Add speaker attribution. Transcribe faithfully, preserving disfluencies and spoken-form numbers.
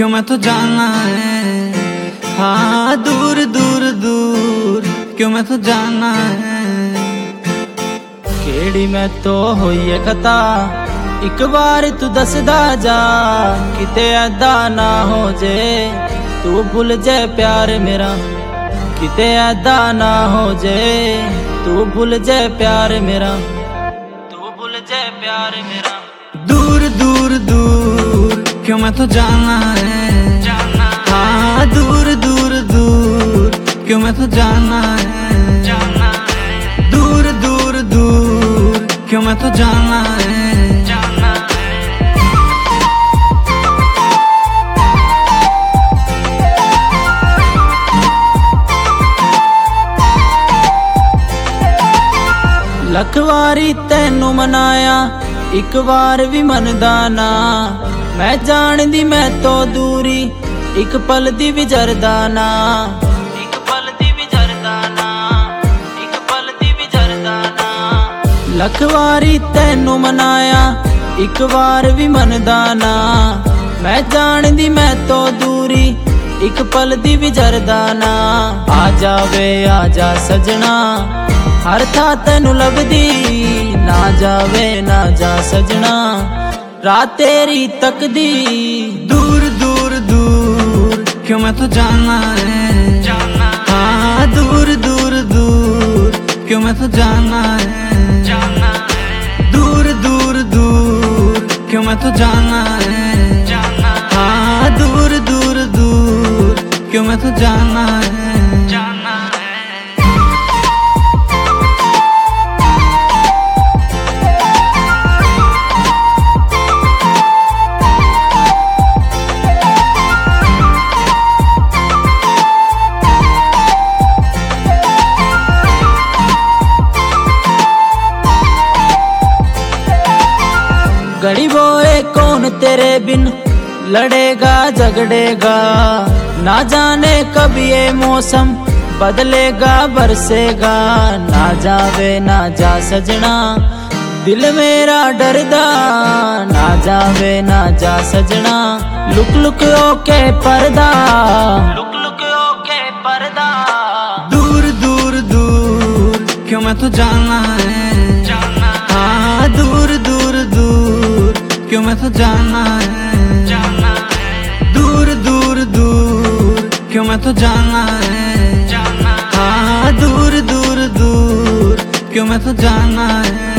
Speaker 1: क्यों मैं तो जाना है। हाँ दूर दूर दूर क्यों मैं तो जाना है।
Speaker 2: केड़ी मैं तो होई खता एक बार तू दसदा जा, किते ऐदा ना हो जे तू भूल जाए प्यार मेरा, किते ऐदा ना हो जे तू भूल जाए प्यार मेरा, तू भूल जाए प्यार मेरा।
Speaker 1: दूर दूर दूर क्यों मैं तो जाना है, जाना हाँ दूर दूर दूर क्यों मैं तो जाना है, जाना दूर दूर दूर क्यों मैं तो जाना है, जाना
Speaker 2: लख वारी तेनू मनाया एक बार भी मनदा ना, मैं जान दी मैं तो दूरी एक पल दी भी जरदा ना, एक पल दी भी जरदा ना, एक पल दी भी जरदा ना। लख वारी तेनू मनाया एक बार भी मनदा ना, मैं जान दी मैं तो दूरी एक पल दी भी जरदा ना। आ जावे आ जा सजना हर था तेनू लभदी, ना जावे ना जा सजना रात तेरी तकदी।
Speaker 1: दूर दूर दूर क्यों मैं तो जाना है, जाना हाँ दूर दूर दूर क्यों मैं तो जाना है, जाना दूर दूर दूर क्यों मैं तो जाना है, जाना हाँ दूर दूर दूर क्यों मैं तो जाना है, जाना
Speaker 2: घड़ी बोए कौन तेरे बिन लड़ेगा झगड़ेगा, ना जाने कब ये मौसम बदलेगा बरसेगा। ना जावे ना जा सजना दिल मेरा डरदा, ना जावे ना जा सजना लुक लुक ओके पर्दा, लुक लुक ओके पर्दा।
Speaker 1: दूर दूर दूर क्यों मैं तो जाना है, जाना हाँ दूर दूर दूर क्यों मैं तो जाना है, जाना दूर दूर दूर क्यों मैं तो जाना है, जाना हाँ दूर दूर दूर क्यों मैं तो जाना है।